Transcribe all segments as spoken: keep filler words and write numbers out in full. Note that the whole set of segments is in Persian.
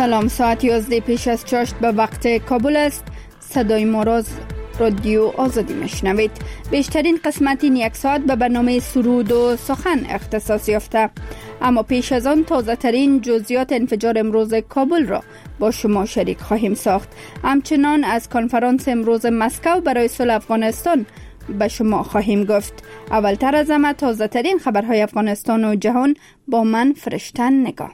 سلام، ساعت یازده پیش از چاشت به وقت کابل است. صدای ما را از رادیو آزادی میشنوید. بیشترین قسمت این یک ساعت به برنامه سرود و سخن اختصاص یافته، اما پیش از آن تازه ترین جزئیات انفجار امروز کابل را با شما شریک خواهیم ساخت. همچنان از کنفرانس امروز مسکو برای صلح افغانستان به شما خواهیم گفت. اولتر از همه تازه ترین خبرهای افغانستان و جهان با من فرشتن نگاه.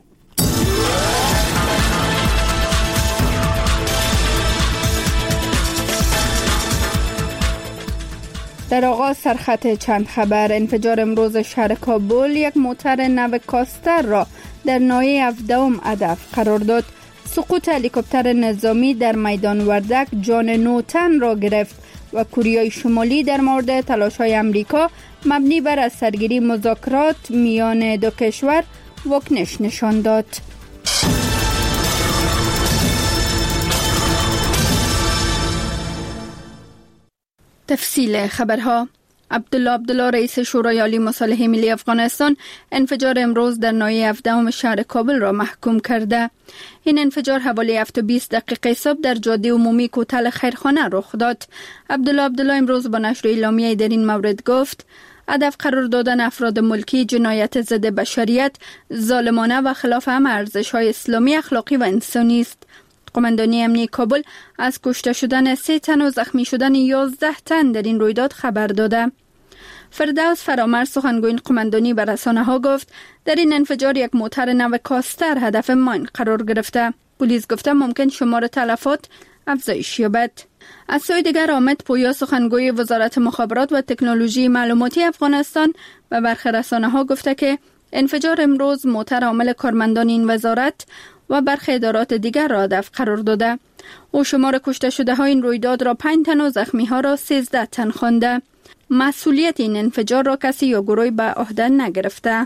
در آغاز سرخط چند خبر. انفجار امروز شهر کابل یک موتر نو کاستر را در ناحیه هفدهم هدف قرار داد. سقوط هلیکوپتر نظامی در میدان وردک جان نو تن را گرفت و کره شمالی در مورد تلاش‌های امریکا مبنی بر از سرگیری مذاکرات میان دو کشور واکنش نشان داد. تفصیل خبرها. عبدالله عبدالله رئیس شورای عالی مصالحه ملی افغانستان انفجار امروز در ناحیه هفدهم شهر کابل را محکوم کرده. این انفجار حوالی هفت و بیست دقیقه صبح در جاده عمومی کوتل خیرخانه رخ داد. عبدالله عبدالله امروز با نشر اعلامیه در این مورد گفت هدف قرار دادن افراد ملکی جنایت ضد بشریت، ظالمانه و خلاف همه ارزش‌های اسلامی، اخلاقی و انسانی است. قماندانی امنیتی کابل از کشته شدن سه تن و زخمی شدن یازده تن در این رویداد خبر داده. فردوس فرامرز سخنگوی قماندانی به رسانه‌ها گفت در این انفجار یک موتر نو کاستر هدف ماین قرار گرفته. پلیس گفته ممکن شمار تلفات افزایش یابد. از سوی دیگر حامد پویا سخنگوی وزارت مخابرات و تکنولوژی معلوماتی افغانستان به برخی رسانه‌ها گفته که انفجار امروز موتر عامل کارمندان این وزارت و برخی ادارات دیگر را هدف قرار داده. او شمار کشته شده های این رویداد را پنج تن و زخمی ها را سیزده تن خوانده. مسئولیت این انفجار را کسی یا گروهی به عهده نگرفته.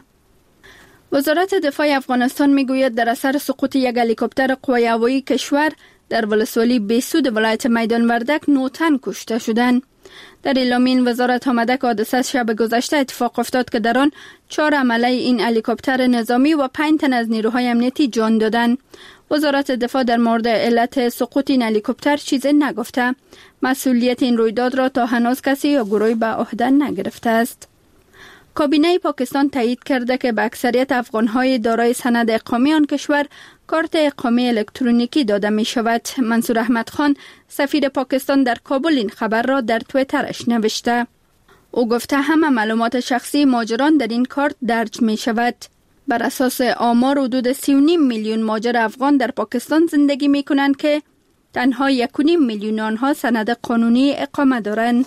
وزارت دفاع افغانستان میگوید در اثر سقوط یک هلیکوپتر قوای هوایی کشور در ولسوالی بیسود ولایت میدان وردک نه تن کشته شدند. در اعلامیه وزارت آمده که حادثه شب گذشته اتفاق افتاد که در آن چهار عمله این هلیکوپتر نظامی و پنج تن از نیروهای امنیتی جان دادند. وزارت دفاع در مورد علت سقوط این هلیکوپتر چیزی نگفته. مسئولیت این رویداد را تا هنوز کسی یا گروهی به عهده نگرفته است. کابینه پاکستان تایید کرده که به اکثریت افغان‌های دارای سند اقامه آن کشور کارت اقامه الکترونیکی داده می شود. منصور احمد خان سفیر پاکستان در کابل این خبر را در توییترش نوشته. او گفته همه معلومات شخصی مهاجران در این کارت درج می شود. بر اساس آمار حدود سی و نیم میلیون مهاجر افغان در پاکستان زندگی می کنند که تنها یک و نیم میلیون آنها سند قانونی اقامه دارند.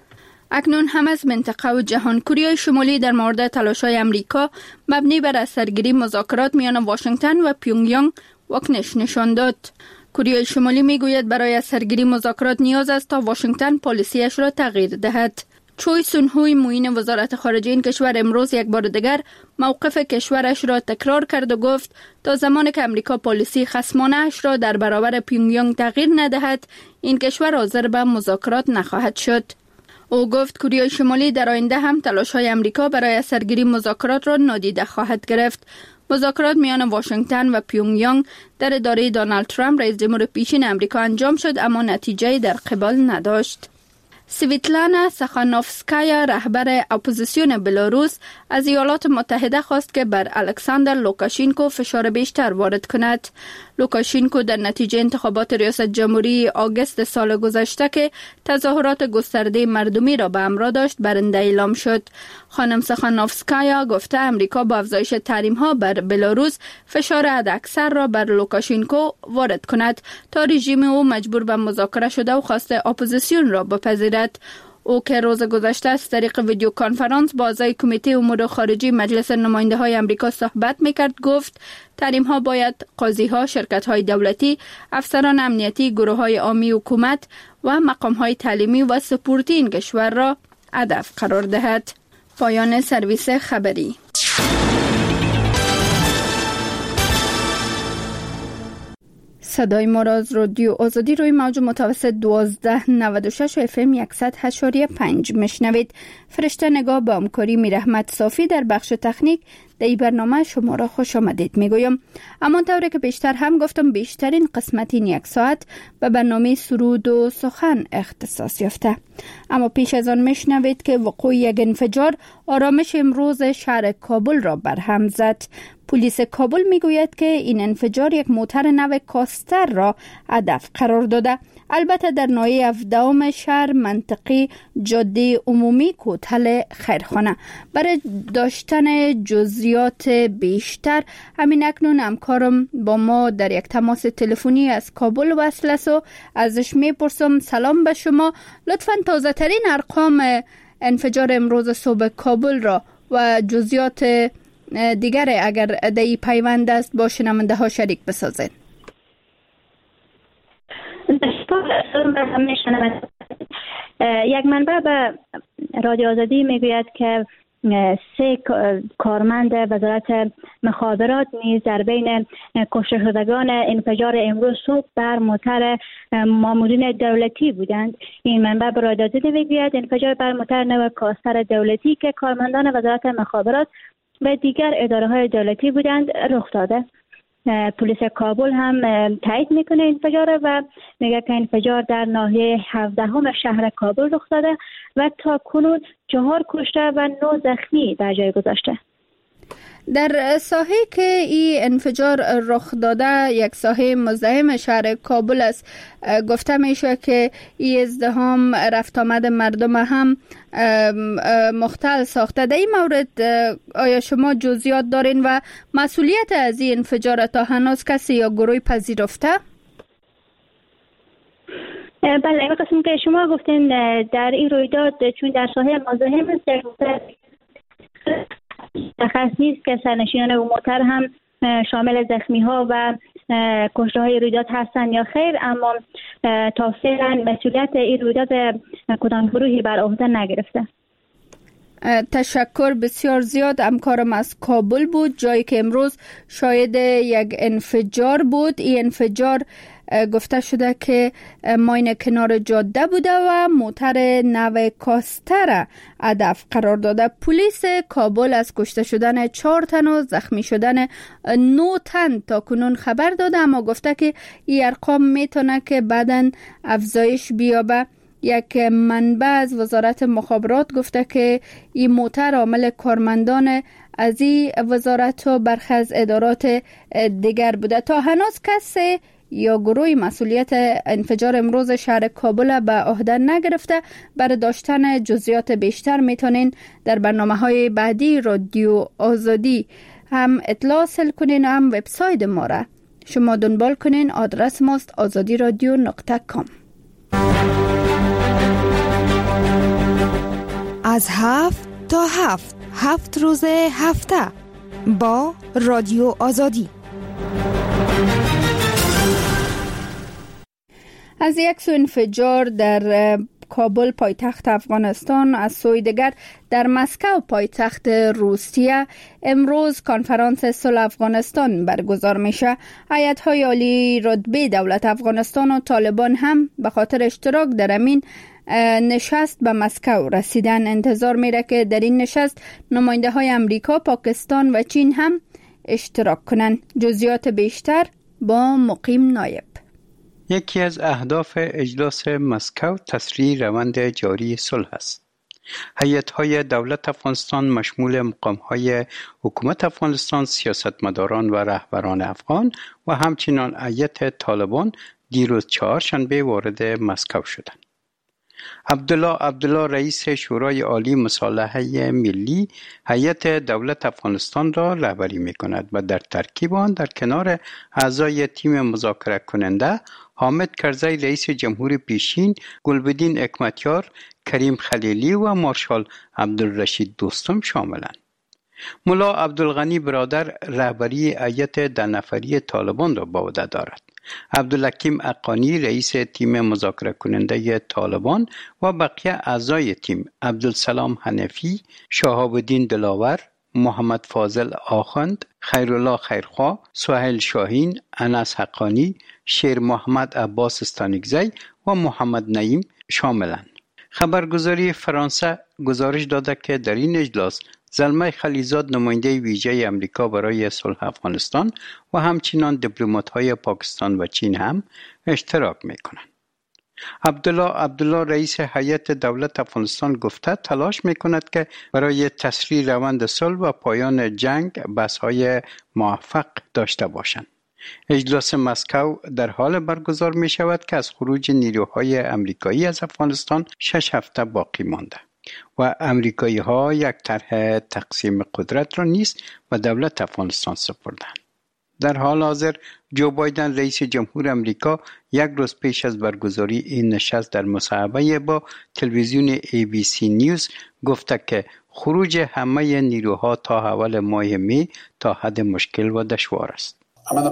اکنون هم از منطقه و جهان کره شمالی در مورد تلاش‌های امریکا مبنی بر از سرگیری مذاکرات میان واشنگتن و پیونگیانگ واکنش نشان داد. کره شمالی میگوید برای از سرگیری مذاکرات نیاز است تا واشنگتن پالیسیش را تغییر دهد. چوی سونهوی معین وزارت خارجه این کشور امروز یک بار دیگر موقف کشورش را تکرار کرد و گفت تا زمانی که امریکا پالیسی خصمانه اش را در برابر پیونگیانگ تغییر ندهد این کشور حاضر به مذاکرات نخواهد شد. او گفت کره شمالی در آینده هم تلاش‌های امریکا برای سرگیری مذاکرات را نادیده خواهد گرفت. مذاکرات میان واشنگتن و پیونگیانگ در اداره دونالد ترامپ رئیس جمهور پیشین امریکا انجام شد اما نتیجه در قبال نداشت. سویتلانا سخانوفسکایا رهبر اپوزیسیون بلاروس از ایالات متحده خواست که بر الکساندر لوکاشینکو فشار بیشتر وارد کند. لوکاشینکو در نتیجه انتخابات ریاست جمهوری آگوست سال گذشته که تظاهرات گسترده مردمی را به همراه داشت برنده اعلام شد. خانم سخانوفسکایا گفته امریکا با افزایش تحریم‌ها بر بلاروس فشار حداکثر را بر لوکاشینکو وارد کند تا رژیم او مجبور به مذاکره شده و خواست اپوزیسیون را بپذیرد. او که روز گذشته از طریق ویدیو کنفرانس با اعضای کمیته امور خارجه مجلس نماینده‌های آمریکا صحبت می‌کرد گفت تحریم‌ها باید قاضی‌ها، شرکت‌های دولتی، افسران امنیتی، گروه‌های عامی حکومت و مقام‌های تعلیمی و سپورتی این کشور را هدف قرار دهد. پایان سرویس خبری. صدای ما را از رادیو آزادی روی موج متوسط دوازده نود و شش اف ام صد و هشت اشاری پنج میشنوید. فرشته نگاه با همکاری میرحمت صافی در بخش تکنیک در این برنامه شما را خوش آمدید میگویم. همانطوری که بیشتر هم گفتم بیشترین قسمت این یک ساعت به برنامه سرود و سخن اختصاص یافته. اما پیش از آن میشنوید که وقوع یک انفجار آرامش امروز شهر کابل را برهم زد. پلیس کابل میگوید که این انفجار یک موتر نو کاستر را هدف قرار داده. البته در ناحیه هفدهم شهر منطقه جاده عمومی کوتل خیرخانه. برای داشتن جزئیات بیشتر همین اکنون همکارم با ما در یک تماس تلفنی از کابل وصل است و ازش میپرسم. سلام به شما، لطفاً تازه ترین ارقام انفجار امروز صبح کابل را و جزئیات دیگر اگر در این پیوند است با شنونده ها شریک بسازید. یک منبع به رادیو آزادی میگوید که سه کارمند وزارت مخابرات نیز در بین کشته شدگان انفجار امروز صبح بر موتر مامورین دولتی بودند. این منبع به رادیو آزادی میگوید انفجار بر موتر نو کاستر دولتی که کارمندان وزارت مخابرات و دیگر اداره‌های دولتی بودند رخ داده. پلیس کابل هم تایید میکنه انفجار و میگه که انفجار در ناحیه هفدهم شهر کابل رخ داده و تا کنون چهار کشته و نه زخمی در جای گذاشته. در ساحه که این انفجار رخ داده یک ساحه مزاحم شهر کابل است، گفته میشه که این ازدحام رفت آمد مردم هم مختل ساخته. در این مورد آیا شما جزئیات دارین و مسئولیت از این انفجار تا هنوز کسی یا گروهی پذیرفته؟ بله، این قسم که شما گفتین در این رویداد چون در ساحه مزاحم است مشخص نیست که سرنشینان و موتر هم شامل زخمی ها و کشته های رویداد هستند یا خیر، اما تا فعلا مسئولیت این رویداد کدام گروهی بر عهده نگرفته. تشکر بسیار زیاد. همکارم از کابل بود، جایی که امروز شاهد یک انفجار بود. این انفجار گفته شده که ماین کنار جاده بوده و موتر نو کاستر هدف قرار داده. پلیس کابل از کشته شدن چهار تن و زخمی شدن نه تن تا کنون خبر داده، اما گفته که این ارقام میتونه که بعداً افزایش بیابه. یک منبع از وزارت مخابرات گفته که این موتر عامل کارمندان از این وزارت و برخی از ادارات دیگر بوده. تا هنوز کسی یا گروهی مسئولیت انفجار امروز شهر کابل به عهده نگرفته. برای داشتن جزئیات بیشتر میتونین در برنامه‌های بعدی رادیو آزادی هم اطلاع حاصل کنین و هم وبسایت ما را شما دنبال کنین. آدرس ماست آزادی رادیو نقطه کام. از هفت تا هفت هفت روز هفته با رادیو آزادی. از یک سو انفجار در کابل پایتخت افغانستان، از سوی دیگر در مسکو پایتخت روسیه امروز کنفرانس صلح افغانستان برگزار میشه. هیئت‌های عالی رتبه دولت افغانستان و طالبان هم به خاطر اشتراک در امین نشست به مسکو رسیدن. انتظار میره که در این نشست نماینده های امریکا، پاکستان و چین هم اشتراک کنند. جزئیات بیشتر با مقیم نایب. یکی از اهداف اجلاس مسکو تسریع روند جاری صلح است. هیئت‌های دولت افغانستان مشمول مقام‌های حکومت افغانستان، سیاستمداران و رهبران افغان و همچنین هیئت طالبان دیروز چهارشنبه وارد مسکو شدند. عبدالله عبدالله رئیس شورای عالی مصالحه ملی هیئت دولت افغانستان را رهبری می‌کند و در ترکیب آن در کنار اعضای تیم مذاکره کننده حامد کرزی رئیس جمهور پیشین، گلبدین حکمتیار، کریم خلیلی و مارشال عبدالرشید دوستم شاملند. ملا عبدالغنی برادر رهبری هیئت ده نفری طالبان را به عهده دارد. عبدالحکیم اقانی رئیس تیم مذاکره کننده طالبان و بقیه اعضای تیم عبدالسلام حنفی، شهاب الدین دلاور، محمد فاضل آخوند، خیرالله خیرخواه، سهیل شاهین، انس حقانی، شیر محمد عباس استانکزی و محمد نعیم شاملند. خبرگزاری فرانسه گزارش داده که در این اجلاس زلمه خلیزاد نماینده ویژه امریکا برای صلح افغانستان و همچنین دیپلمات‌های پاکستان و چین هم اشتراک می‌کنند. عبدالله عبدالله رئیس هیئت دولت افغانستان گفته تلاش می‌کند که برای تسریع روند صلح و پایان جنگ بحث‌های موفق داشته باشند. اجلاس مسکو در حال برگزار می شود که از خروج نیروهای امریکایی از افغانستان شش هفته باقی مانده و امریکایی ها یک طرح تقسیم قدرت را نیز و دولت افغانستان سپردند. در حال حاضر جو بایدن رئیس جمهور امریکا یک روز پیش از برگزاری این نشست در مصاحبه با تلویزیون ای بی سی نیوز گفته که خروج همه نیروها تا اول ماه می تا حد مشکل و دشوار است.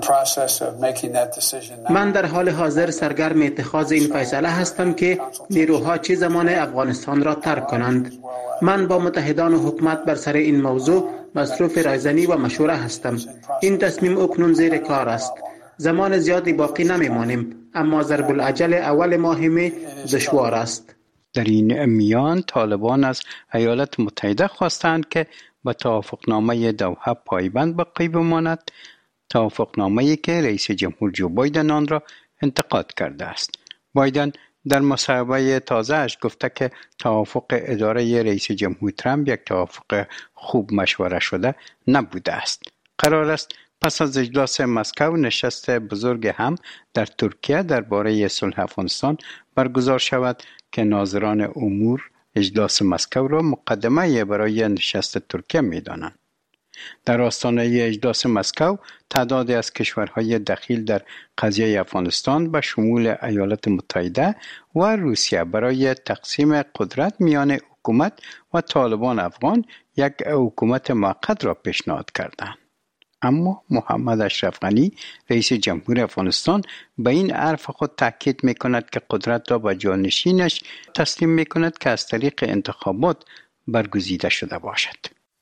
من در حال حاضر سرگرم اتخاذ این فیصله هستم که نیروها چه زمان افغانستان را ترک کنند. من با متحدان حکومت بر سر این موضوع مصروف رایزنی و مشوره هستم. این تصمیم اکنون زیر کار است. زمان زیادی باقی نمیمانیم، اما ضرب العجل اول ماه می دشوار است. در این میان طالبان از ایالات متحده خواستند که به توافقنامه دوحه پایبند باقی بماند، توافقنامه‌ای که رئیس جمهور جو بایدن آن را انتقاد کرده است. بایدن در مصاحبه تازه‌اش گفته که توافق اداره رئیس جمهور ترامپ یک توافق خوب مشوره شده نبوده است. قرار است پس از اجلاس مسکو نشست بزرگ هم در ترکیه درباره صلح افغانستان برگزار شود که ناظران امور اجلاس مسکو را مقدمه برای نشست ترکیه می‌دانند. در آستانه اجلاس مسکو تعدادی از کشورهای دخیل در قضیه افغانستان به شمول ایالات متحده و روسیه برای تقسیم قدرت میان حکومت و طالبان افغان یک حکومت موقت را پیشنهاد کردند. اما محمد اشرف غنی رئیس جمهور افغانستان به این حرف خود تاکید می‌کند که قدرت را به جانشینش تسلیم می‌کند که از طریق انتخابات برگزیده شده باشد.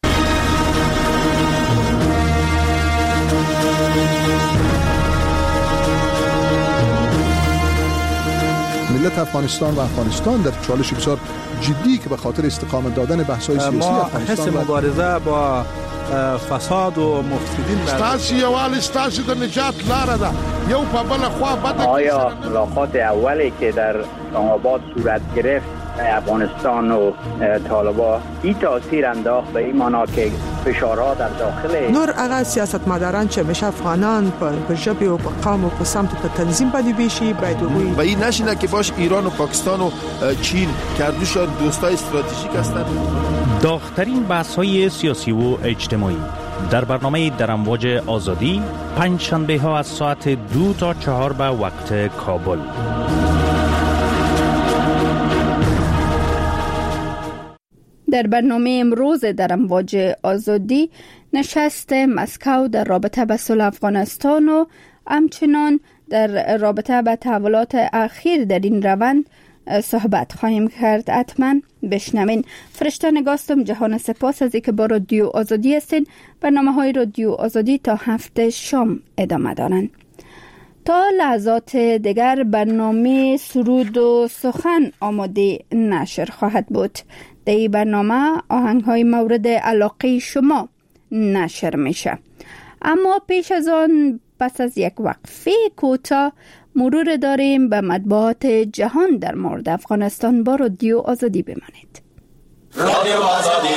ملت افغانستان و افغانستان در چالش بسیار جدی که به خاطر استقامت دادن بحث‌های سیاسی افغانستان ما حس مبارزه با فساد و مفسدین ستاسو یوال ستاسو د نجات لاره ده یو په بل خوا بد. آیا ملاقات اولی که در اسلام‌آباد صورت گرفت افغانستان و طالبان این تاثیر انداخت به این معنا که فشارها در داخل نور هغه سیاستمداران چې مشه افغانان په ژبه او په قوم او په سمت په تنظیم باندې بشي باید وي و این نشینه که باش ایران و پاکستان و چین کردوشان دوستای استراتژیک هستند. داغ‌ترین بحث‌های سیاسی و اجتماعی در برنامه در امواج آزادی پنج شنبه ها از ساعت دو تا چهار به وقت کابل. در برنامه امروز در امواج آزادی نشست مسکو در رابطه به صلح افغانستان و همچنان در رابطه به تحولات اخیر در این روند صحبت خواهیم کرد. حتما بشنوین. فرشته نگاستم. جهان سپاس از اینکه با رادیو آزادی هستین. برنامه های رادیو آزادی تا هفت شام ادامه دارند. تا لحظات دیگر برنامه سرود و سخن آماده نشر خواهد بود. در این برنامه آهنگ های مورد علاقه شما نشر میشه. اما پیش از آن پس از یک وقفه کوتاه مرور داریم به مطبوعات جهان در مورد افغانستان. با رادیو آزادی بمانید. رادیو آزادی.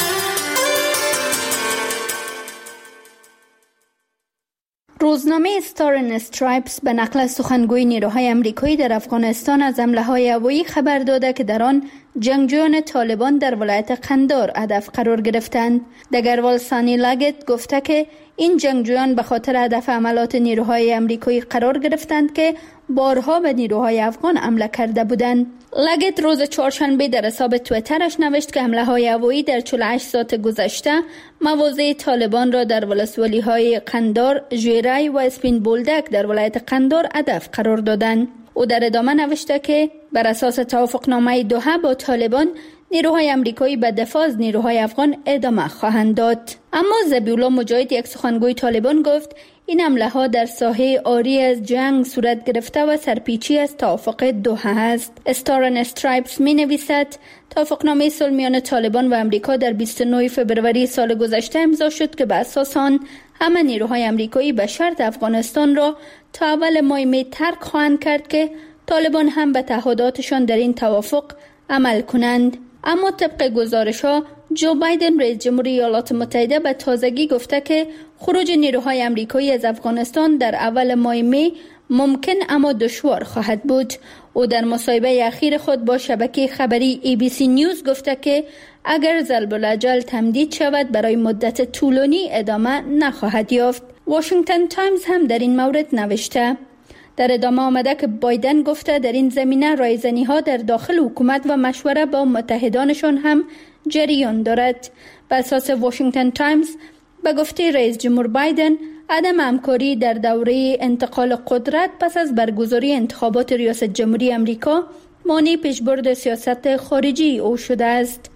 روزنامه ستار اند استرایپس به نقل سخنگوی نیروهای امریکایی در افغانستان از حمله‌های هوایی خبر داده که در آن جنگجویان طالبان در ولایت قندار هدف قرار گرفتند. دگروال سانی لگت گفته که این جنگجویان به خاطر هدف حملات نیروهای امریکایی قرار گرفتند که بارها به نیروهای افغان حمله کرده بودند. لگت روز چهارشنبه در حساب توییترش نوشت که حمله‌های هوایی در چهل و هشت ساعت گذشته مواضع طالبان را در ولسوالی‌های قندار، ژیرای و اسپین بولدک در ولایت قندار هدف قرار دادند. او در ادامه نوشته که بر اساس توافقنامه دوحه با طالبان نیروهای امریکایی به دفاع از نیروهای افغان ادامه خواهند داد. اما ذبیحالله مجاهد، یک سخنگوی طالبان، گفت این حمله ها در ساحه عاری از جنگ صورت گرفته و سرپیچی از توافق دوحه است. استار اند استرایپس می نویسد توافقنامه صلح میان طالبان و امریکا در بیست و نه فوریه سال گذشته امضا شد که به اساس آن همه نیروهای امریکایی به شرط افغانستان را تا اول ماه می ترک خواهند کرد که طالبان هم به تعهداتشان در این توافق عمل کنند. اما طبق گزارش ها جو بایدن رئیس جمهوری ایالات متحده به تازگی گفته که خروج نیروهای امریکایی از افغانستان در اول ماه می ممکن اما دشوار خواهد بود. او در مصاحبه اخیر خود با شبکه خبری ای بی سی نیوز گفته که اگر ضرب الاجل تمدید شود برای مدت طولانی ادامه نخواهد یافت. واشنگتن تایمز هم در این مورد نوشته. در ادامه آمده که بایدن گفته در این زمینه رایزنی ها در داخل حکومت و مشوره با متحدانشان هم جریان دارد. به اساس واشنگتن تایمز، به گفته رئیس جمهور بایدن، عدم همکاری در دوره انتقال قدرت پس از برگزاری انتخابات ریاست جمهوری امریکا مانع پیشبرد سیاست خارجی او شده است.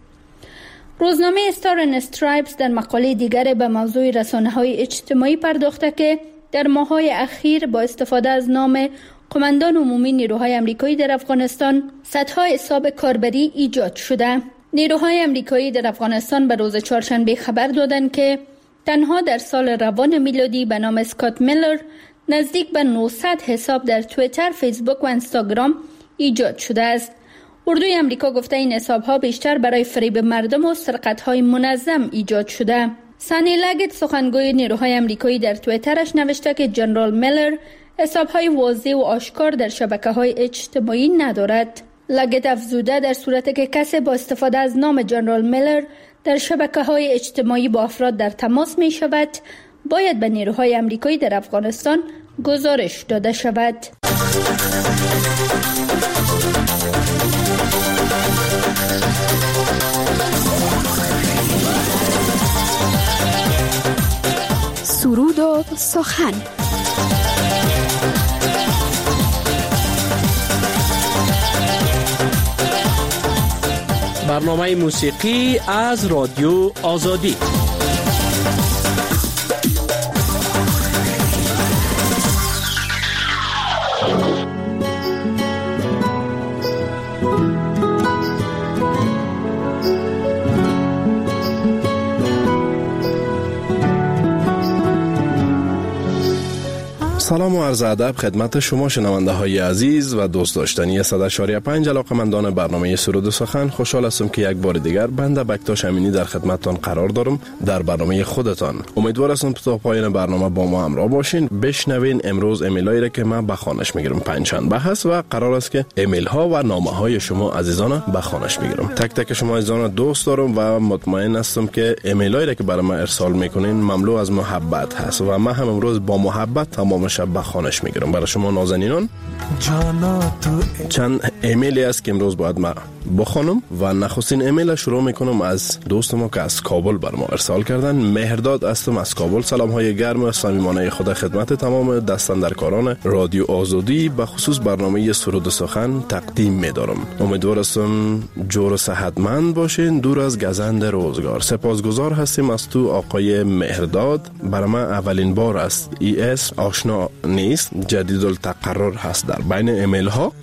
روزنامه استار اند استرایپس در مقاله دیگر به موضوع رسانه‌های اجتماعی پرداخته که در ماه‌های اخیر با استفاده از نام قماندان عمومی نیروهای امریکایی در افغانستان صدها حساب کاربری ایجاد شده. نیروهای امریکایی در افغانستان به روز چهارشنبه خبر دادند که تنها در سال روان میلادی به نام اسکات میلر نزدیک به نهصد حساب در توییتر، فیسبوک و اینستاگرام ایجاد شده است. اردوی امریکا گفته این حساب‌ها بیشتر برای فریب مردم و سرقت‌های منظم ایجاد شده. سانی لگت، سخنگوی نیروهای امریکایی، در توییترش نوشته که جنرال میلر حساب‌های واضح و آشکار در شبکه‌های اجتماعی ندارد. لگت افزوده در صورتی که کسی با استفاده از نام جنرال میلر در شبکه‌های اجتماعی با افراد در تماس می شود، باید به نیروهای امریکایی در افغانستان گزارش داده شود. سرود و سخن. برنامه موسیقی از رادیو آزادی. سلام و عرض ادب خدمت شما شنونده های عزیز و دوست داشتنی صد و چهار پنج علاقه‌مندان برنامه سرود و سخن. خوشحال هستم که یک بار دیگر بنده بکتاش امینی در خدمتتان قرار دارم در برنامه خودتان. امیدوار هستم تا پایان برنامه با ما همراه باشین. بشنوین امروز ایمیلایی را که من به خوانش میگیرم. پنجشنبه هست و قرار است که ایمیل ها و نامه های شما عزیزان به خوانش میگیرم. تک تک شما عزیزان دوست دارم و مطمئن هستم که ایمیلایی را که برای من ارسال میکنین مملو از محبت هست و من هم امروز با محبت تمام به خوانش میگیرم. برای شما نازنینان چند ایمیلی است که امروز باید ما بخونم و نخستین ایمیل شروع میکنم از دوست ما که از کابل بر ما ارسال کردن. مهرداد هستم از کابل. سلام های گرم و صمیمانه خدا خدمت تمام دستاندرکاران رادیو آزادی به خصوص برنامه سرود و سخن تقدیم میدارم. امیدوار هستم جور و صحتمند باشین، دور از گزند روزگار. سپاسگزار هستیم از تو آقای مهرداد. برای من اولین بار است ای اس آشنا نیست، جدید التقرر هست در بین ایمیل ها.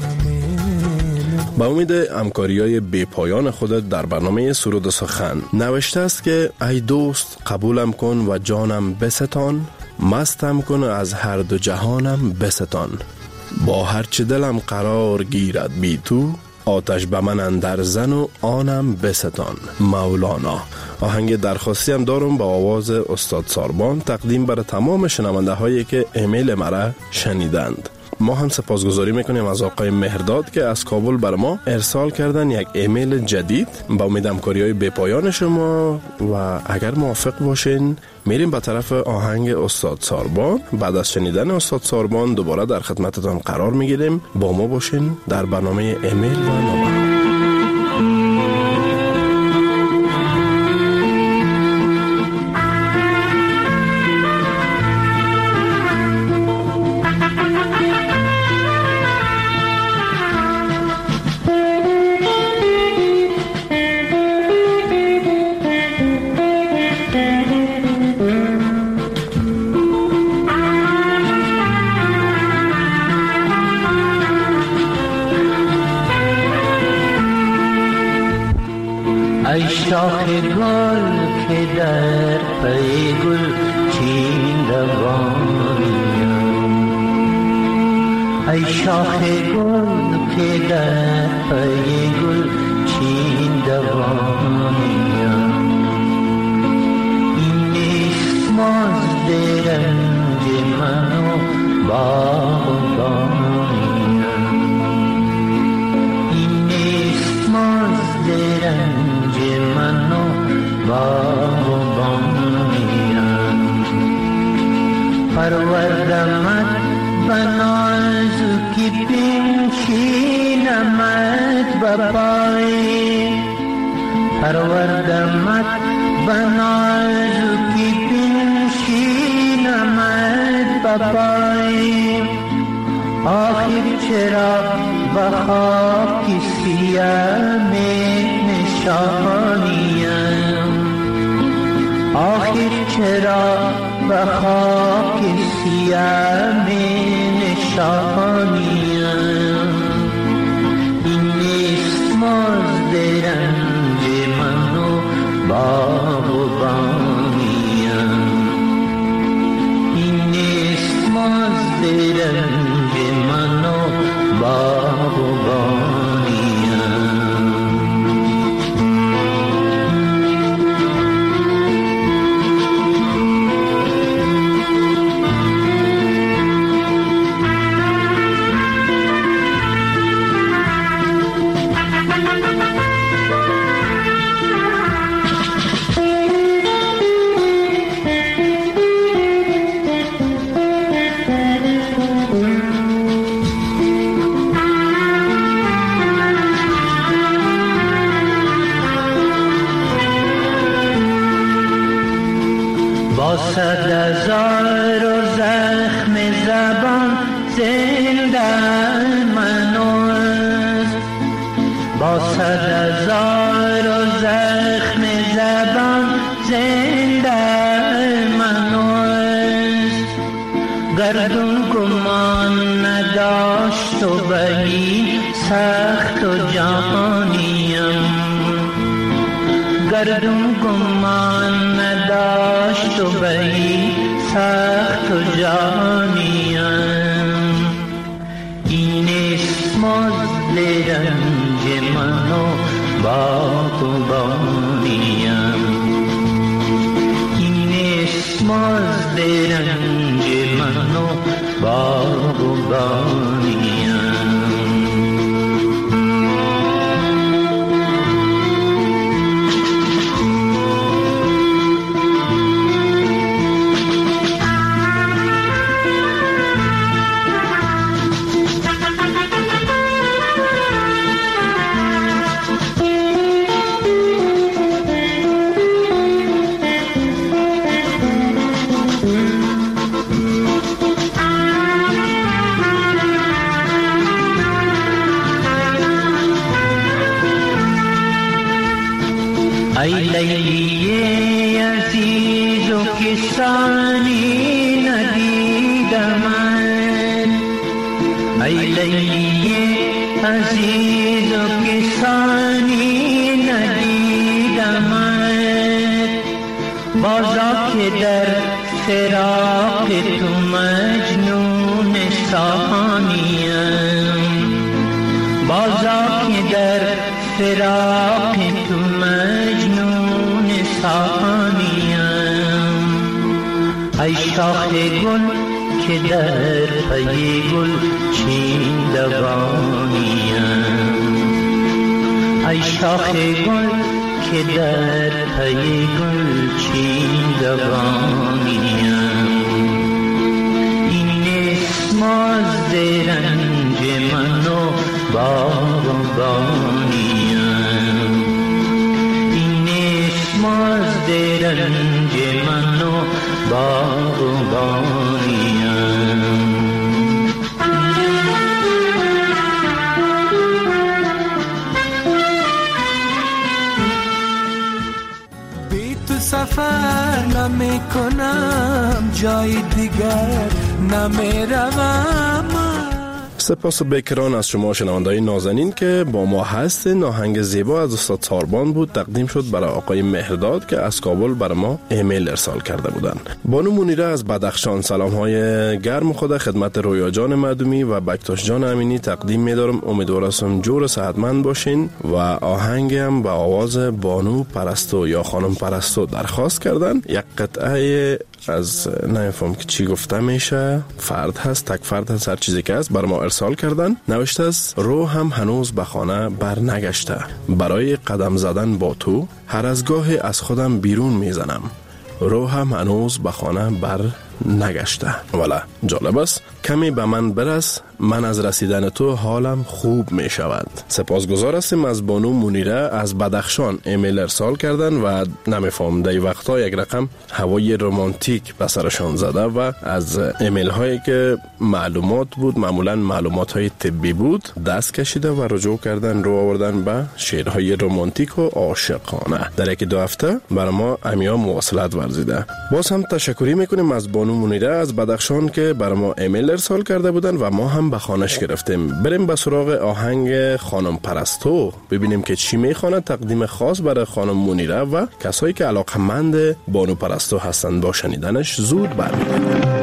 با امید همکاری‌های بی پایان خودت در برنامه سرود و سخن. نوشته است که ای دوست قبولم کن و جانم بستان، مستم کن از هر دو جهانم بستان، با هر چه دلم قرار گیرد بی تو، آتش به من اندر زن و آنم بستان. مولانا. آهنگ درخواستی هم دارم با آواز استاد ساربان تقدیم برای تمام شنونده هایی که ایمیل مرا شنیدند. ما هم سپاسگزاری میکنیم از آقای مهرداد که از کابل بر ما ارسال کردن یک ایمیل جدید. با امید همکاری های بی پایان شما و اگر موافق باشین میریم به طرف آهنگ استاد ساربان. بعد از شنیدن استاد ساربان دوباره در خدمتتان قرار میگیریم. با ما باشین در برنامه ایمیل و نامه. گل که در پی گل چین دوانیم، ای شاخ گل که در پی گل چین دوانیم. این نیست مزد رنج من و باغبانیم، این نیست مزد رنج من و باغبانیم. پروردمت بنازکی پنشینمت بپای، پروردمت بنازکی پنشینمت بپای. آخر چرا به خاک سیاه نشانیم، آخر چرا به خاک سیاه نشانیم. این نیست مزد رنج من و باغبانیم، این نیست مزد رنج من و باغبانیم. صد هزار و زخم زبان زنده منوست، با صد هزار و زخم زبان زنده منوست. گردون گمان نداشت و بهی سخت و جانیم، گردون گمان نداشت و بهی سخت و جانیم. این نیست مزد رنج من و باغبانیم، این نیست مزد رنج من و باغبانیم. ای لیلی عزیز و کسانی ندیدمت، ای لیلی عزیز و کسانی ندیدمت. بازا که در فراق تو مجنون سانیم، بازا که در فراق تو مجنون سانیم. ای شاخ گل که در پی گل چین دوانیم، ای شاخ گل که در پی گل چین دوانیم. این نیست مزد رنج من و باغبانیم، این نیست مزد رنج من و باغبانیم. سفر نمی کنم جای دیگر نمی روم. سپاس بکران از شما شنونده‌های نازنین که با ما هستین. آهنگ زیبا از استاد ساربان بود، تقدیم شد برای آقای مهرداد که از کابل برای ما ایمیل ارسال کرده بودند. بانو منیره از بدخشان سلام‌های گرم خود خدمت رویا جان مدومی و بکتاش جان امینی تقدیم می‌دارم. امیدوارم جور صحتمند باشین و آهنگم به آواز بانو پرستو یا خانم پرستو درخواست کردن. یک قطعه از نمیفهم که چی گفته میشه، فرد هست، تک فرد هست، هر چیزی که هست بر ما ارسال کردن. نوشته است روحم هنوز به خانه بر نگشته، برای قدم زدن با تو هر از گاهی از خودم بیرون میزنم. روحم هنوز به خانه بر نگشته. والا جالب است. کمی به من برس، من از رسیدن تو حالم خوب می شود. سپاسگزار هستیم از بانو منیره از بدخشان ایمیل ارسال کردن و نمیفهم در وقتا یک رقم هوای رومانتیک به سرشان زده و از ایمیل هایی که معلومات بود، معمولا معلومات های طبی بود، دست کشیده و رجوع کردن رو آوردن به شعرهای رومانتیک و عاشقانه. در یک دو هفته برای ما امیا مواصلت ورزیده. باز هم تشکری میکنیم از بانو منیره از بدخشان که برای ما ایمیل ارسال کرده بودن و ما هم به خانش گرفتیم. بریم به سراغ آهنگ خانم پرستو، ببینیم که چی میخواند. تقدیم خاص برای خانم منیره و کسایی که علاقمند بانو پرستو هستند با شنیدنش زود برمیگردیم.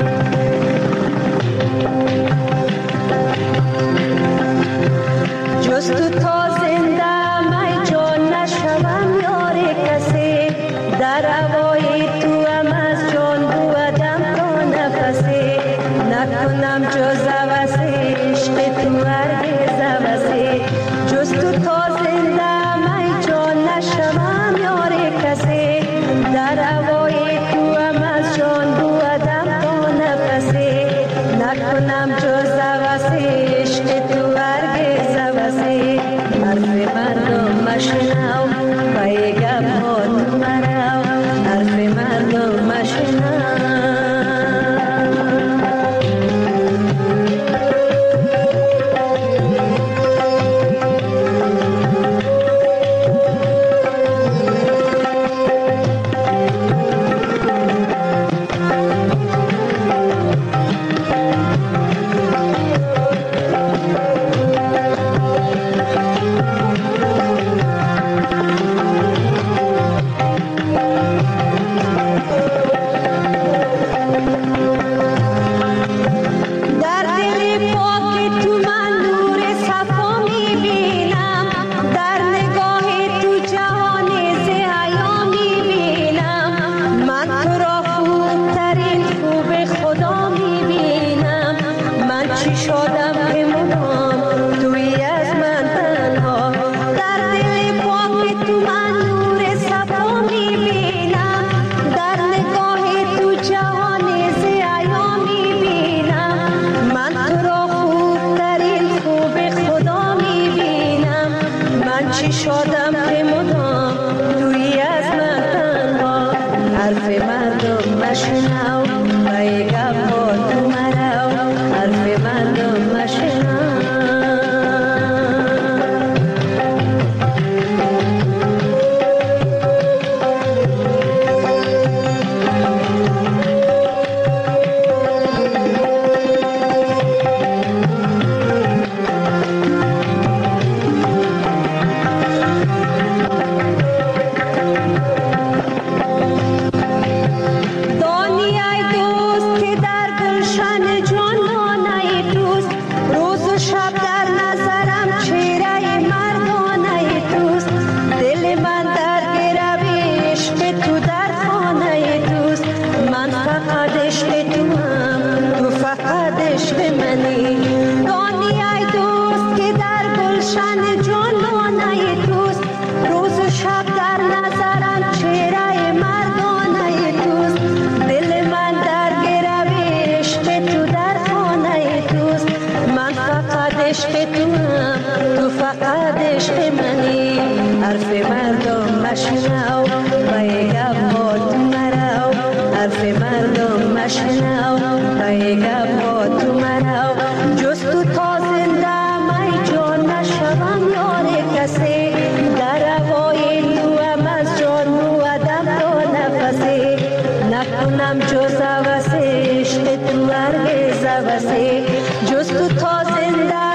نکنم جز عوض عشق تو هرگز عوض جز تو تا زنده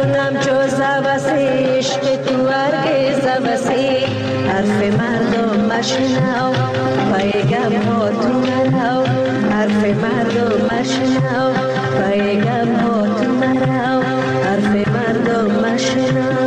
جانم جز وسی عشق تو هرگز وسی حرف مردم مشنو پیغام ها تو مرو حرف مردم مشنو پیغام ها تو مرو حرف مردم مشنو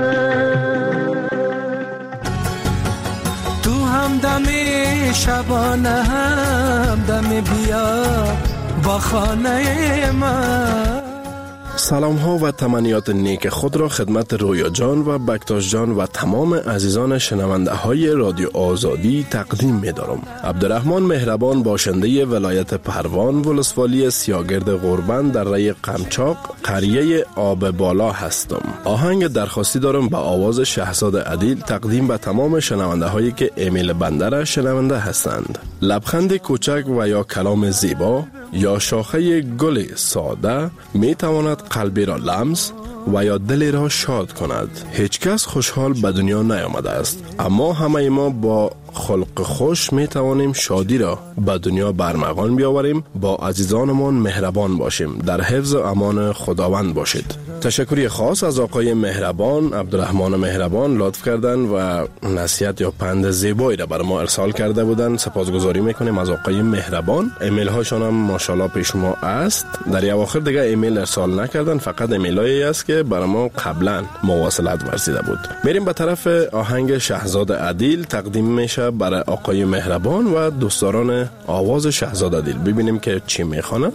تو هم دم شبانه هم دم بیا با خانه من. سلام ها و تمنیات نیک خود را خدمت رویا جان و بکتاش جان و تمام عزیزان شنونده های رادیو آزادی تقدیم می دارم. عبدالرحمن مهربان باشنده ولایت پروان ولسوالی سیاگرد غربند در ری قمچاق قریه آب بالا هستم. آهنگ درخواستی دارم به آواز شهزاد عدیل تقدیم به تمام شنونده هایی که ایمیل بنده را شنونده هستند. لبخند کوچک و یا کلام زیبا یا شاخه گل ساده می تواند قلبی را لمس و یا دلی را شاد کند. هیچ کس خوشحال به دنیا نیامده است، اما همه ما با خلق خوش می توانیم شادی را به دنیا برمغان بیاوریم. با عزیزانمان مهربان باشیم. در حفظ و امان خداوند باشید. تشکری خاص از آقای مهربان عبدالرحمن مهربان لطف کردن و نصیحت یا پند زیبایی را برای ما ارسال کرده بودن. سپاسگزاری میکنیم از آقای مهربان. ایمیل هاشون هم ماشاءالله پیش ما است. در اواخر دیگه ایمیل ارسال نکردن، فقط ایمیل هایی است که برای ما قبلا مواصلت ورزیده بود. میریم به طرف آهنگ شهزاد عدیل تقدیم میشه برای آقای مهربان و دوستداران آواز شهزاد عدیل. ببینیم که چی میخوانه.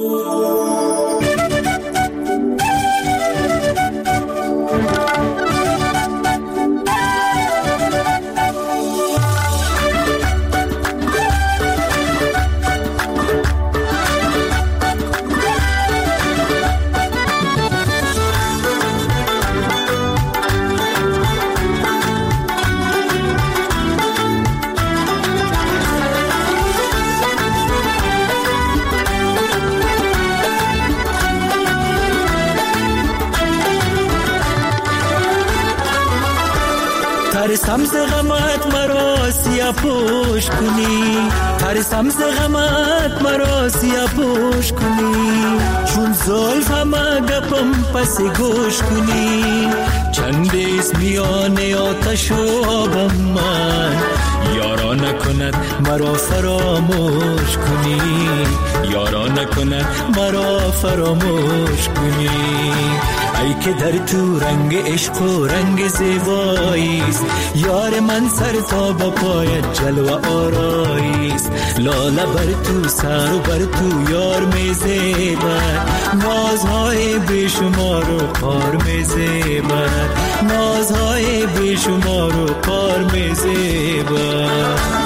ترسم ز غمت مرا سیاه پوش کنی، ترسم ز غمت مرا سیاه پوش کنی، چون زلف همه گپم پس گوش کنی. چندیست میان آتش و آبم من، یارا نکند مرا فراموش کنی، یارا نکند مرا فراموش کنی. ای که در تو رنگ عشق و رنگ زیباییست، یار من سر تا با پایت جلوه آراییست. لاله بر تو سر و بر تو یار می زیبد، نازهای بیشمار و پار می زیبد، نازهای بیشمار و پار می زیبد.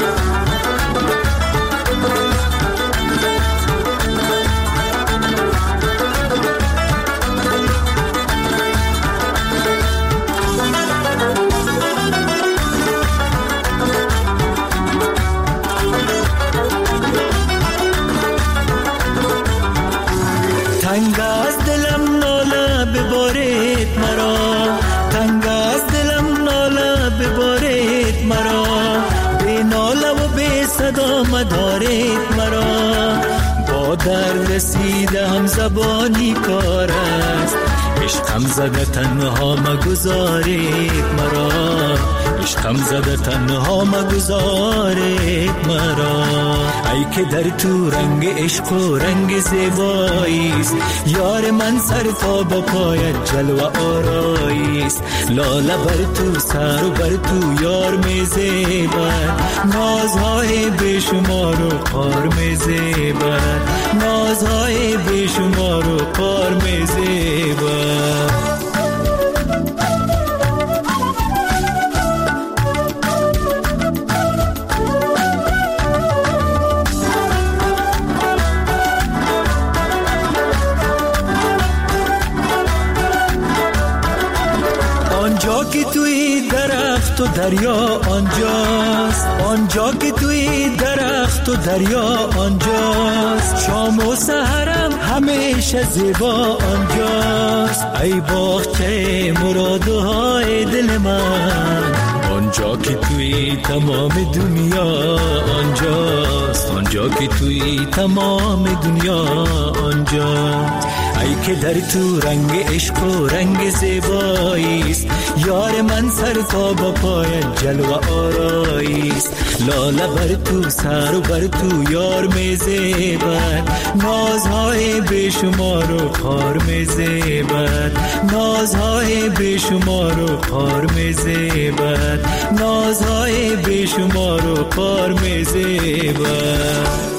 تنگ از دلم ناله ببارید مرا، تنگ از دلم ناله ببارید مرا، بی ناله و بی صدا مدارید مرا. با درد رسیده هم زبانی کار است، عشقم زده تنها مگذارید مرا، عشقم زده تنها مگذارید مرا. ای که در تو رنگ عشق و رنگ زیباییست، یار من سر تا با پایت جلوه آراییست. لاله بر تو سر و بر تو یار می زیبد، نازهای بیشمار و پار می زیبد، نازهای بیشمار و پار می زیبد. آنجا که توی درخت و دریا آنجاست، آنجا که توی درخت و دریا آنجاست، شام و سحرم همیشه زیبا آنجاست. ای باغچه مرادهای دل من، آنجا که توی تمام دنیا آنجاست، آنجا که توی تمام دنیا آنجاست. ای که در تو رنگ عشق و رنگ زیبایی است، یار من سر تا با پایت جلوه آرایی است. لاله بر تو سر و بر تو یار می زیبد، نازهای بیشمار و خار می زیبد، نازهای بیشمار و خار می زیبد، نازهای بیشمار و خار می زیبد.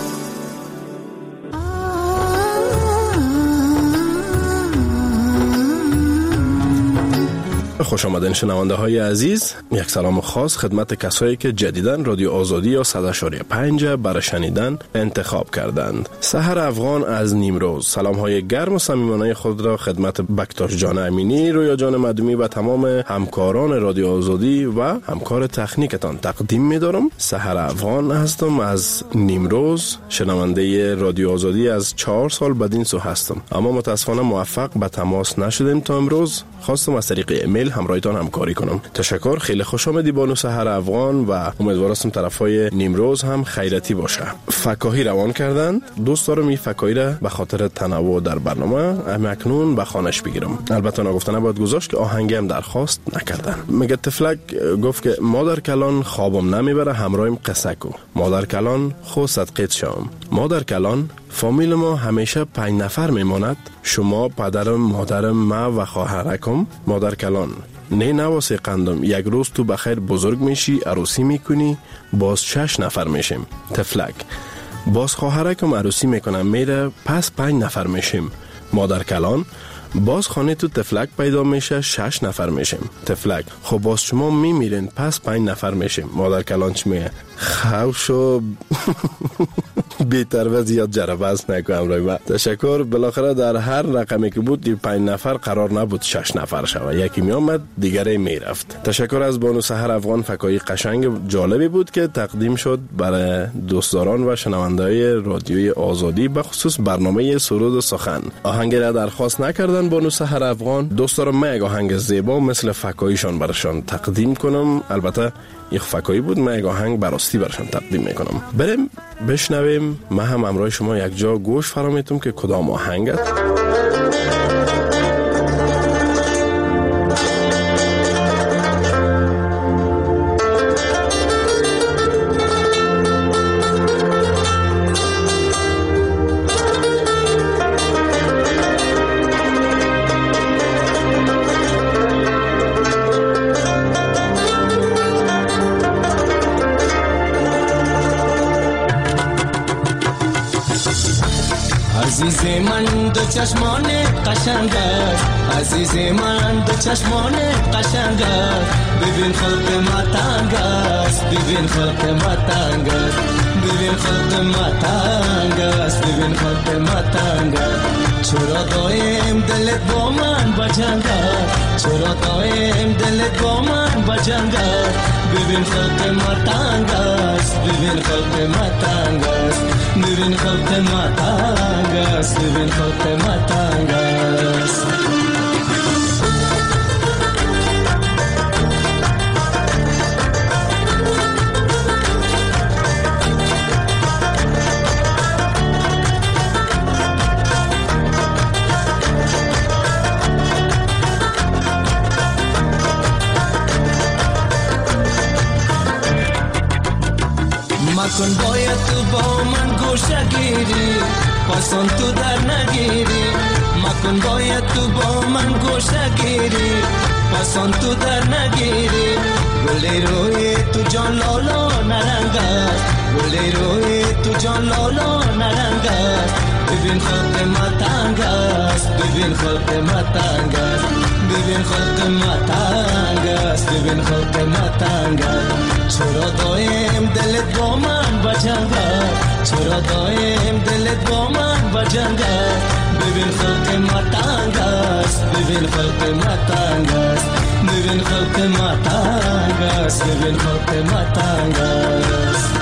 خوش آمدین شنونده های عزیز. یک سلام خاص خدمت کسایی که جدیدن رادیو آزادی یا صد و شش پنج برای شنیدن انتخاب کردند. سحر افغان از نیمروز سلام های گرم و صمیمانه خود را خدمت بکتاش جان امینی، رویا جان مدومی و تمام همکاران رادیو آزادی و همکار تکنیکتان تقدیم می دارم. سحر افغان هستم از نیمروز، شنونده رادیو آزادی از چهار سال بدین سو هستم، اما متاسفانه موفق به تماس نشدیم تا امروز. خواستم از طریق ایمیل همراهیتان همکاری کنم. تشکر، خیلی خوش آمدی بانو سحر افغان و امیدوارم طرفای نیمروز هم خیرتی باشه. فکاهی روان کردند. دوست دارم این فکاهی را به خاطر تنوع در برنامه اکنون به خانش بگیرم. البته نگفتنه باید گذاشت که آهنگی هم درخواست نکردن. میگه تفلک گفت که مادر کلان خوابم نمیبره همراهیم قصه کو. مادر کلان خو صدقیت شام. مادر کلان فامیل ما همیشه پنج نفر میماند، شما پدرم مادرم ما و خواهرکم. مادر کلان نه نواسه قندم، یک روز تو بخیر بزرگ میشی عروسی میکنی باز شش نفر میشیم. تفلک باز خواهرکم عروسی میکنم میره پس پنج نفر میشیم. مادر کلان باز خانه تو تفلک پیدا میشه شش نفر میشیم. تفلک خب باز شما میمیرین پس پنج نفر میشیم. مادر کلان چی میگه؟ خوشو بیتر و زیاد جرباز نکنم رای با. تشکر. بالاخره در هر رقمی که بود دی پنج نفر قرار نبود شش نفر شوه، یکی می آمد دیگری می رفت. تشکر از بانو سحر افغان، فکایی قشنگ جالبی بود که تقدیم شد برای دوستداران و شنونده‌های رادیوی آزادی، به خصوص برنامه سرود و سخن. آهنگ را درخواست نکردن بانو سحر افغان. دوست دارم من یک آهنگ زیبا مثل فکاییشان برشان تقدیم کنم. البته یک فکایی بود، من یک آهنگ براستی برشان تقدیم میکنم. بریم بشنویم. من هم همراه شما یک جا گوش فرامیتم که کدام آهنگت. عزیز من دو چشمان قشنگ است، عزیز من دو چشمان قشنگ است، ببین خلق ما تنگ است، ببین خلق ما تنگ است، ببین خلق ما تنگ است، ببین خلق ما تنگ است. چرا دایم دلت با من بجنگ است، چرا دایم دلت با من بجنگ است، ببین خلق ما تنگ است، ببین خلق ما تنگ است، ببین خلق ما تنگ است، ببین خلق ما تنگ است. مکن باید تو با من گوشه گیری، پاسان تو در نگیری. مکن باید تو با من گوشه گیری، پاسان تو در نگیری. گلی روی تو جان لالا نرنگ است، گلی روی تو جان لالا نرنگ است. ببین خلق ما تنگ است، ببین خلق ما تنگ است، ببین خلق ما تنگ است، ببین خلق ما تنگ است. چرا دایم دلت با من بجنگ است، چرا دایم دلت با من بجنگ است. ببین خلق ما تنگ است، ببین خلق ما تنگ است، ببین خلق ما تنگ است، ببین خلق ما تنگ است.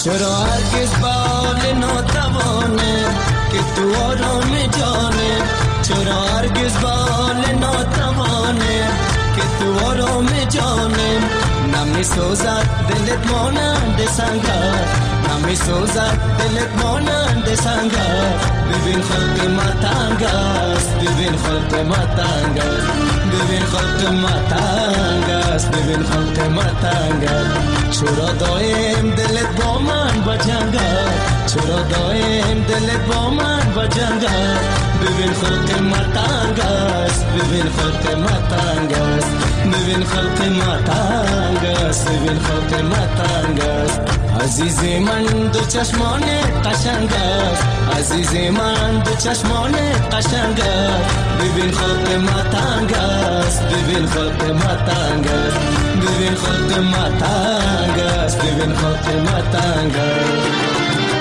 چرا هرگز بال ناتوانه که تو آرام جانه، چرا هرگز بال ناتوانه که تو آرام جانه، نمی سوزد دلت مانند سنگر، نمی سوزد دلت مانند سنگر، ببین خلق متنگ است، ببین خلق متنگ است، ببین خلق متنگ است، ببین خلق متنگ است. چرا دایم دلت با من بجنگ است، چرا دایم دلت با من بجنگ است، ببین خلق متنگ است، ببین خلق متنگ است، ببین خلق متنگ است، ببین خلق متنگ است. عزیز من دو چشمانت قشنگ است، عزیز من دو چشمانت قشنگ است، ببین خلق متنگ است، ببین خلق متنگ است، ببین خلق متنگ است، ببین خلق متنگ است.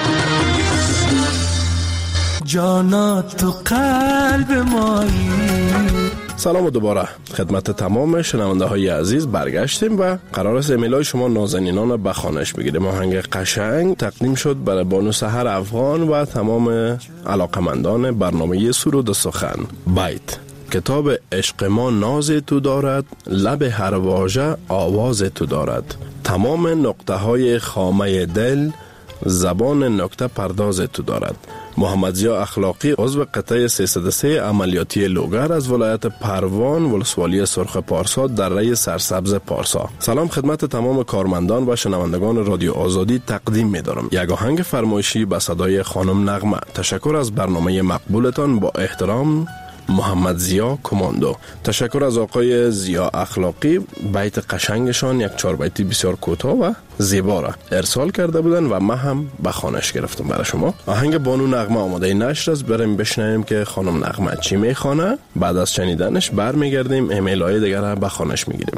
جانا تو قلب مایی. سلام و دوباره خدمت تمام شنونده های عزیز برگشتیم و قرار است ایمیلای شما نازنینان به خوانش بگیریم. آهنگ قشنگ تقدیم شد برای بانو سحر افغان و تمام علاقمندان برنامه سرود سخن. بیت: کتاب عشق ما ناز تو دارد، لب هر واژه آواز تو دارد، تمام نقطه های خامه دل زبان نکته پرداز تو دارد. محمد ضیا اخلاقی، عضو قطعه سیصد و سه عملیاتی لوگر از ولایت پروان، ولسوالی سرخ پارسا، دره سرسبز پارسا. سلام خدمت تمام کارمندان و شنوندگان رادیو آزادی تقدیم می دارم. یک آهنگ فرمایشی به صدای خانم نغمه. تشکر از برنامه مقبولتان. با احترام، محمد ضیا کماندو. تشکر از آقای ضیا اخلاقی. بیت قشنگشان یک چهار بیتی بسیار کوتاه و زیبا را ارسال کرده بودن و من هم به خوانش گرفتم برای شما. آهنگ بانو نغمه آماده نشر است، بریم بشنویم که خانم نغمه چی میخوانه. بعد از شنیدنش برمیگردیم ایمیل های دیگر را به خوانش میگیریم.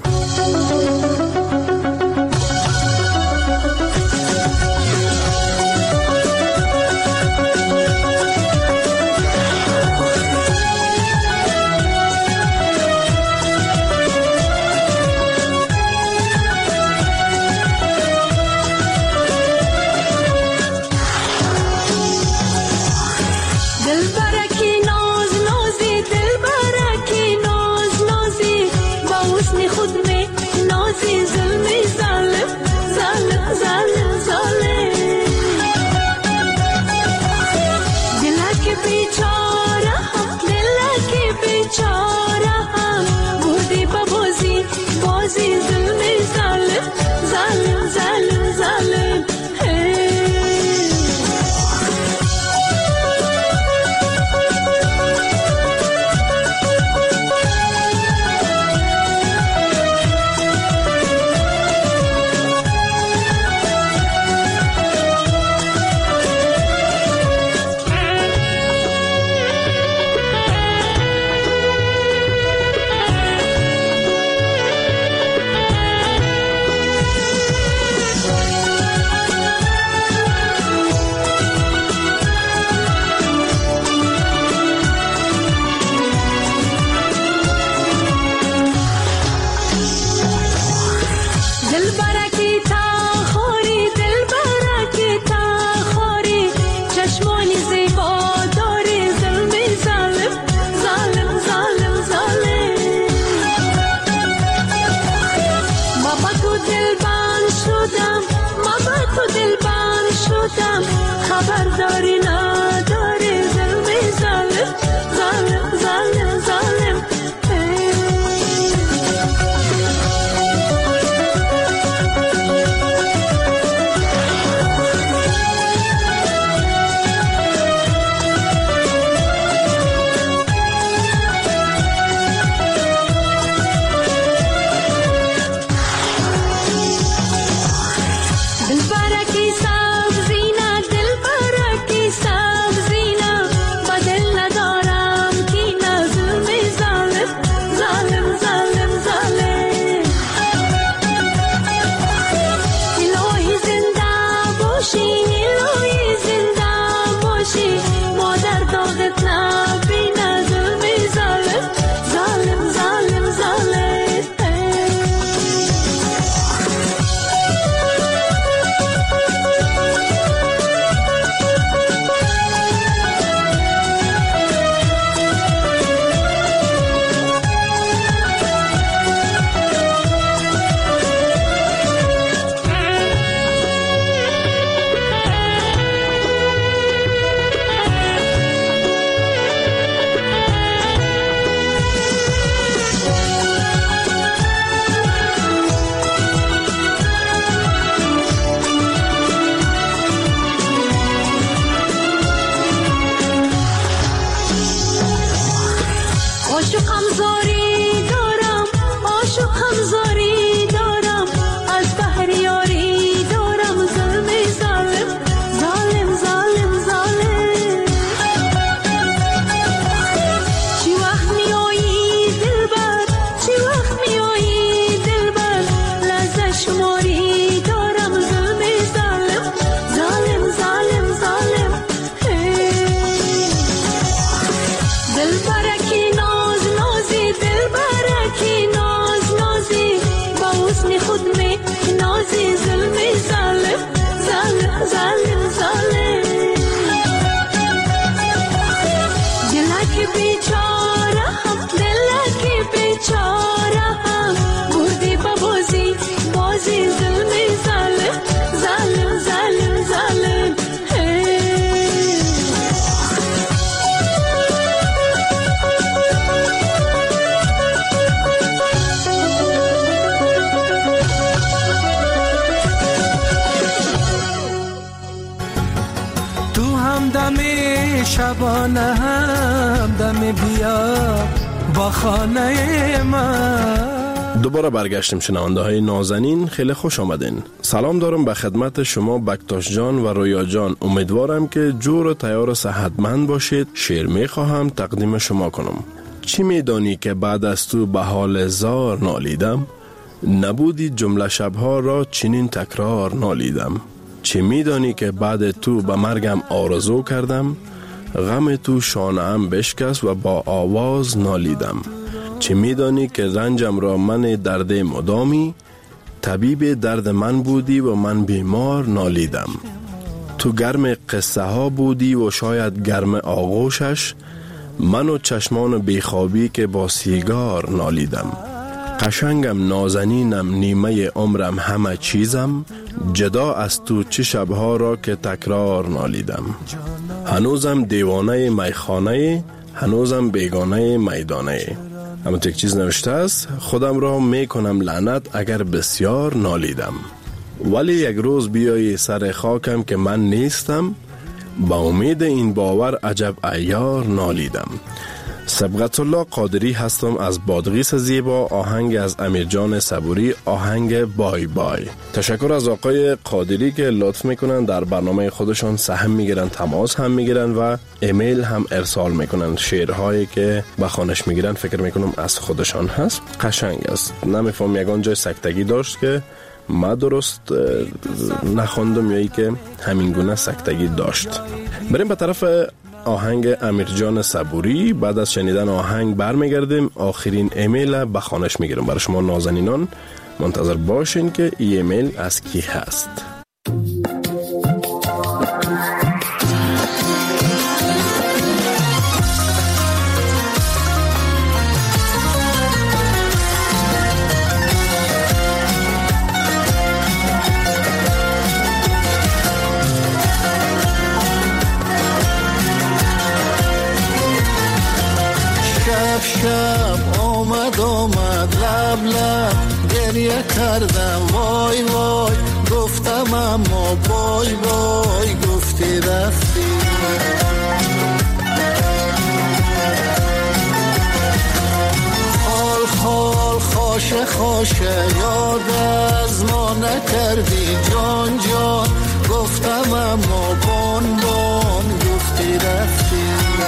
هم دم شبانه هم دم بیا با خانه من. دوباره برگشتیم شنونده های نازنین، خیلی خوش آمدین. سلام دارم به خدمت شما بکتاش جان و رویا جان. امیدوارم که جور و تیار و صحتمند باشید. شعر می خواهم تقدیم شما کنم. چی می دانی که بعد از تو به حال زار نالیدم؟ نبودی جمله شبها را چنین تکرار نالیدم. چی می دانی که بعد تو به مرگم آرزو کردم؟ غم تو شانه‌ام بشکست و با آواز نالیدم. چی می دانی که رنجم را من درد مدامی؟ طبیب درد من بودی و من بیمار نالیدم. تو گرم قصه ها بودی و شاید گرم آغوشش، من و چشمان بیخوابی که با سیگار نالیدم. قشنگم نازنینم نیمه عمرم همه چیزم، جدا از تو چه شبها را که تکرار نالیدم. هنوزم دیوانه میخانه، هنوزم بیگانه میدانه. اما یک چیز نوشته است: خودم را میکنم لعنت اگر بسیار نالیدم. ولی یک روز بیایی سر خاکم که من نیستم، با امید این باور عجب عیار نالیدم. سبقت الله قادری هستم از بادغیس زیبا. آهنگ از امیرجان صبوری، آهنگ بای بای. تشکر از آقای قادری که لطف میکنن در برنامه خودشان سهم میگیرن، تماس هم میگیرن و ایمیل هم ارسال میکنن. شعرهایی که به خوانش میگیرن فکر میکنم از خودشان هست. قشنگ است. نمیفهم یگان جای سکتگی داشت که ما درست نخوندم یا ای که همین گونه سکتگی داشت. بریم به طرف آهنگ امیرجان صبوری. بعد از شنیدن آهنگ برمیگردیم. آخرین ایمیل به خوانش میگیرم. برای شما نازنینان منتظر باشین که ای ایمیل از کی هست. شب آمد آمد لب لب گریه کردم وای وای، گفتم اما بای بای، گفتی رفتی. خال خال خوشه خوشه یاد از ما نکردی جان جان، گفتم اما بان بان، گفتی رفتی.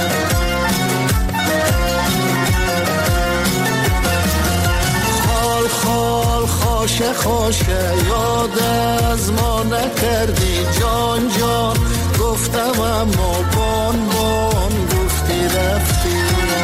خال خوشه خوشه یاد از ما نکردی جان جان، گفتم اما بان بان، گفتی رفتی.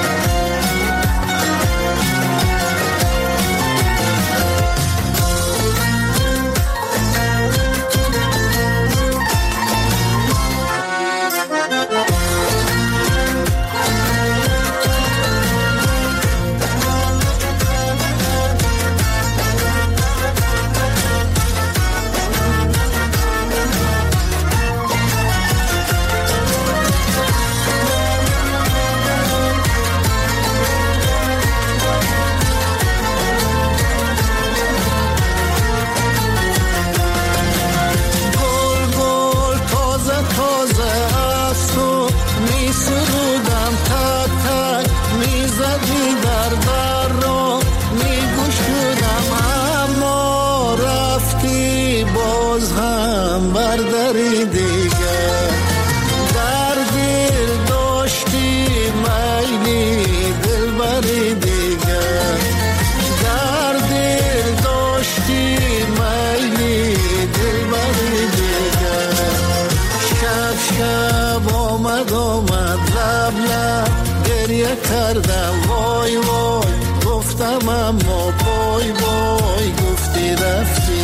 برداری دیگه در دل داشتی میلی دل بری دیگه، در دل داشتی میلی دل بری دیگه. شب شب آمد آمد لب لب گریه کردم وای وای، گفتم اما بای بای، گفتی رفتی.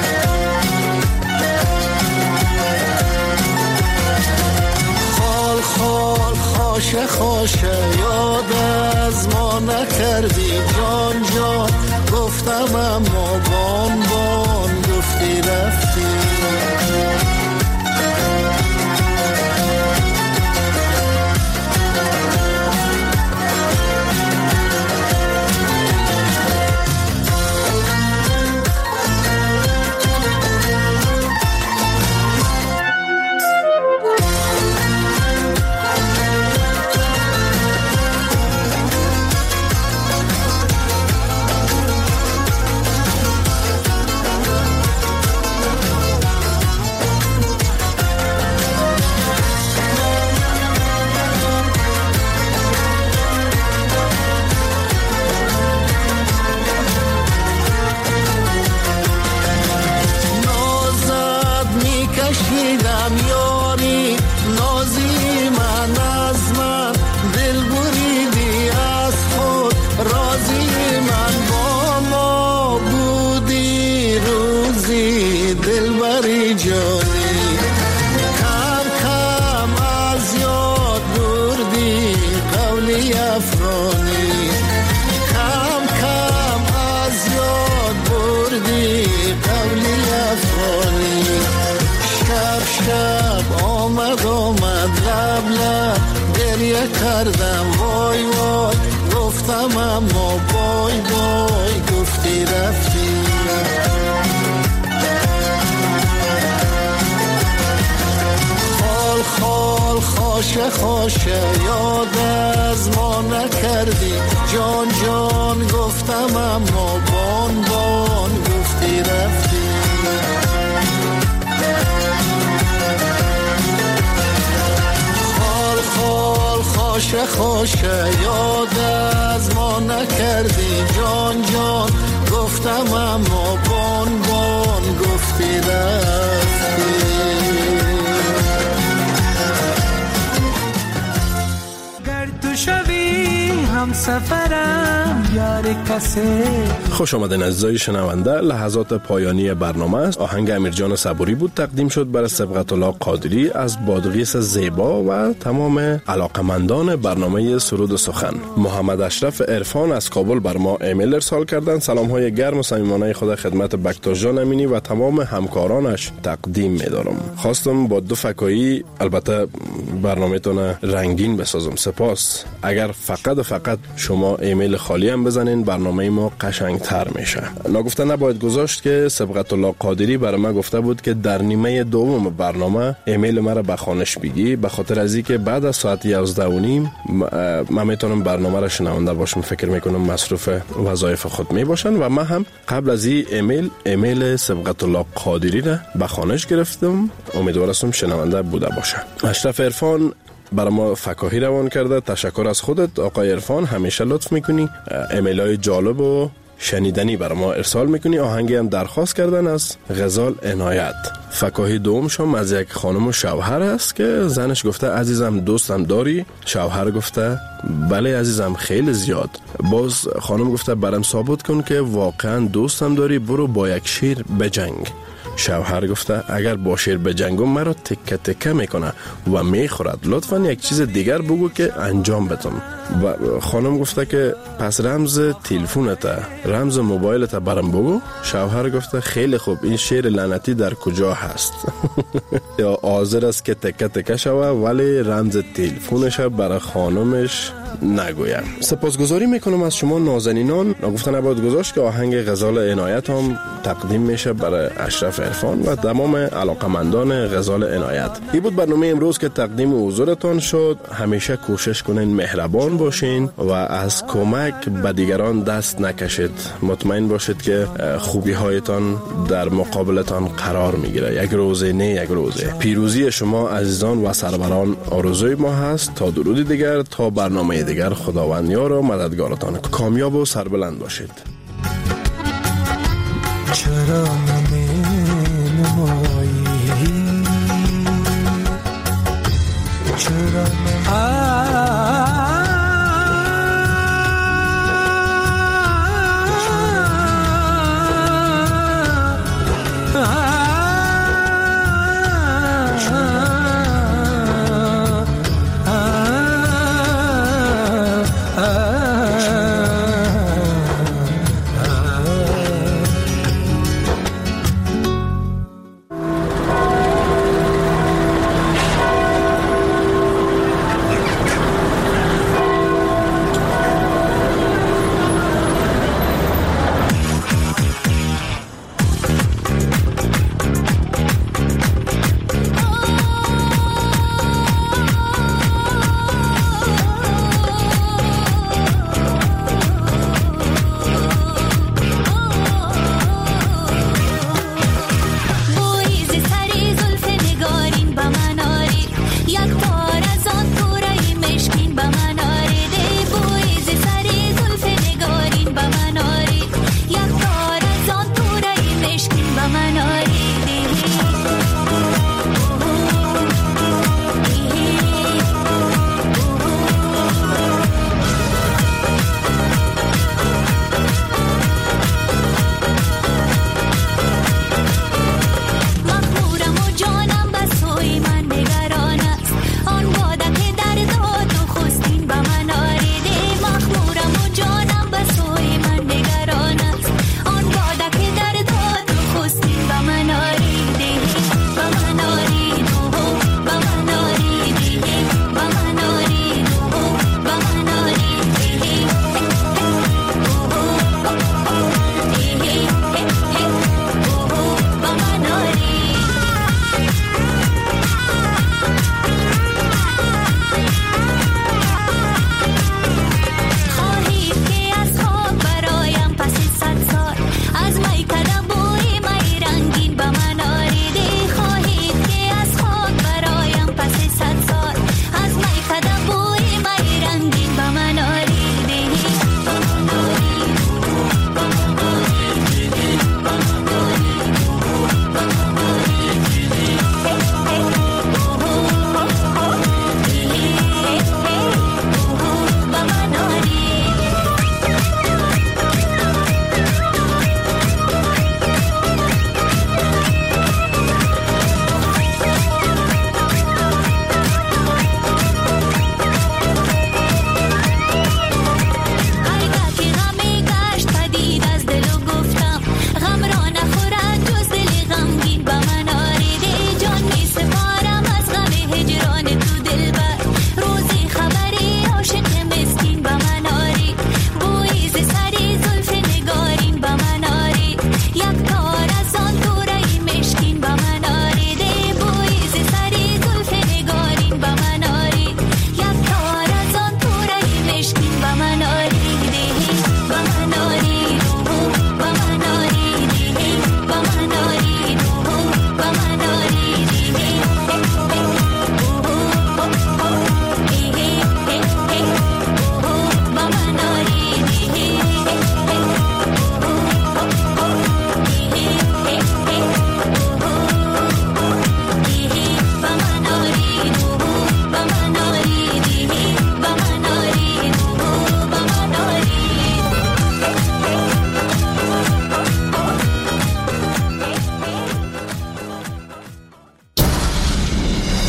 خال خوشه خوشه یاد از ما نکردی جان جان، گفتم اما بان بان، گفتی رفتی. کشیدم یاری نازی من از من دل بریدی از خود رازی من با ما بودی روزی دل بری جانی کم کم از یاد بردی قولی افغانی کم کم از یاد بردی قولی افغانی شب شب آمد آمد لب لب گریه کردم وای وای گفتم اما بای بای گفتی رفتی خال خال خاشه خاشه یاد از ما نکردی جان جان گفتم اما بان بان گفتی رفتی خال خال خاشه خاشه یاد از ما نکردی جان جان گفتم اما بان بان گفتی رفتی هم سفرم یار کسی. خوش آمدین عزیزای شنونده. لحظات پایانی برنامه است. آهنگ امیرجان صبوری بود تقدیم شد برای سبقت الله قادری از بادغیس زیبا و تمام علاقمندان برنامه سرود سخن. محمد اشرف عرفان از کابل بر ما ایمیل ارسال کردن. سلام های گرم و صمیمانه خدا خدمت بکتاش جان امینی و تمام همکارانش تقدیم می‌دارم. خواستم با دو فکایی البته برنامه‌تون رنگین بسازم. سپاس. اگر فقط و فقط شما ایمیل خالی هم بزنین برنامه ما قشنگتر میشه. نگفته نباید گذاشت که سبقت الله قادری برای ما گفته بود که در نیمه دوم برنامه ایمیل ما را به خوانش بگی، به خاطر از اینکه بعد از ساعت یازده و نیم من میتونم برنامه را شنونده باشم. فکر میکنم مصروف وظایف خود میباشن و من هم قبل از این ایمیل ایمیل سبقت الله قادری را به خوانش گرفتم. امیدوارم شنونده بوده باشه. اشرف عرفان برای ما فکاهی روان کرده. تشکر از خودت آقای عرفان. همیشه لطف میکنی، ایمیل های جالب و شنیدنی برای ما ارسال میکنی. آهنگی هم درخواست کردن از غزال عنایت. فکاهی دومشم از یک خانم و شوهر است که زنش گفته عزیزم دوستم داری؟ شوهر گفته بله عزیزم خیلی زیاد. باز خانم گفته برام ثابت کن که واقعا دوستم داری، برو با یک شیر بجنگ. شوهر گفته اگر با شیر بجنگم مرا تکه تکه میکنه و میخورد، لطفا یک چیز دیگر بگو که انجام بدم. و خانم گفته که پس رمز تلفونت، رمز موبایلت برام بگو. شوهر گفته خیلی خوب، این شیر لعنتی در کجا هست؟ یا حاضر است که تکه تکه شوه ولی رمز تلفونش برای خانمش نگویم. سپاسگزاری میکنم از شما نازنینان. نگفتن نباید گذاشت که آهنگ غزال عنایت هم تقدیم میشه برای اشرف عرفان و تمام علاقمندان غزال عنایت. این بود برنامه امروز که تقدیم حضورتان شد. همیشه کوشش کنین مهربان باشین و از کمک به دیگران دست نکشید. مطمئن باشید که خوبی هایتان در مقابلتان قرار میگیره. یک روزه نه یک روزه. پیروزی شما عزیزان و سروران آرزوی ما هست. تا درودی دیگر، تا برنامه دیگر، خداوند یار و مددگارتان. کامیاب و سربلند باشید. چرا نمایی چرا